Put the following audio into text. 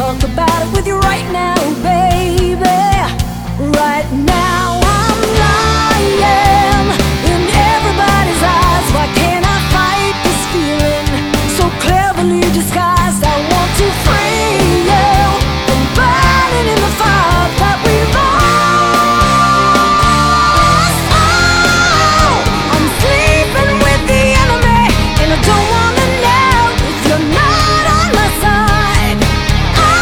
talk about it with you right now, baby. Right now.